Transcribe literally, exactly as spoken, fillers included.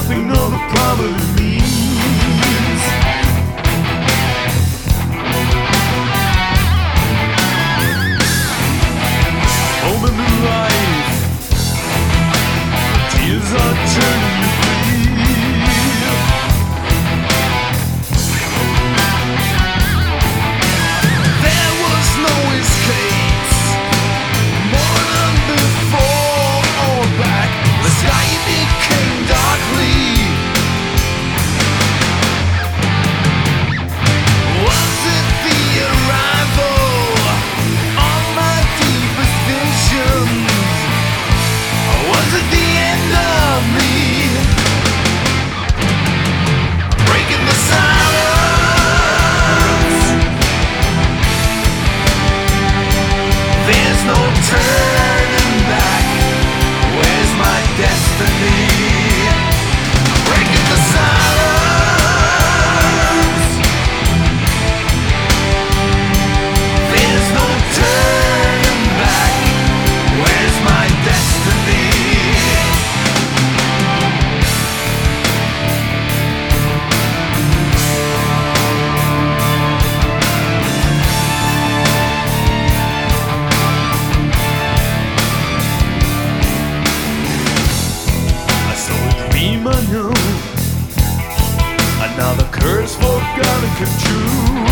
nothing of the problem it means. Moment in life, tears are turning you free. There was no escape, more than before or back. The sky became darkly. Was it the arrival of my deepest visions? Or was it the end of me? Breaking the silence. There's no turning back. Where's my destiny? Breaking the silence. There's no turning back. Where's my destiny? I saw a dream I knew, another curse forgotten come true.